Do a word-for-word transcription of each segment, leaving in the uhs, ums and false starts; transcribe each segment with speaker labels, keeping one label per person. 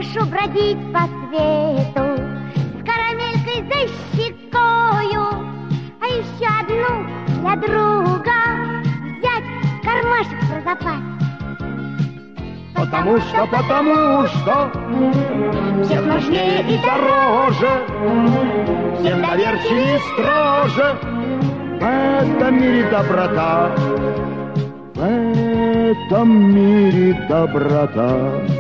Speaker 1: Хорошо бродить по свету с карамелькой за щекою, а еще одну для друга взять кармашек про запас.
Speaker 2: Потому что, потому что всех нужнее и дороже, всех доверчивее и строже в этом мире доброта, в этом мире доброта.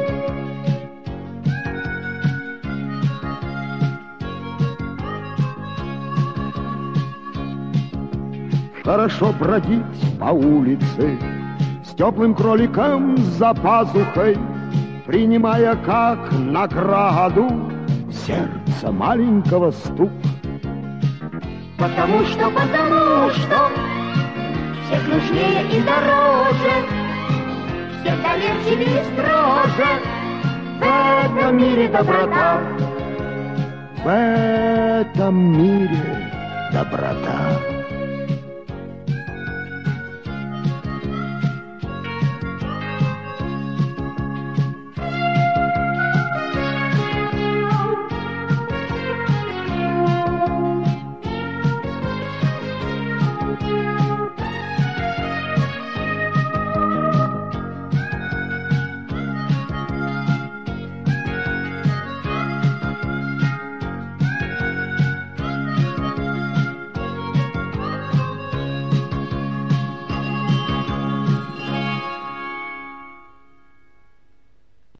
Speaker 2: Хорошо бродить по улице с теплым кроликом за пазухой, принимая как награду сердце маленького стук. Потому что, потому что всех нужнее и дороже, всех доверчивее и строже в этом мире доброта, в этом мире доброта.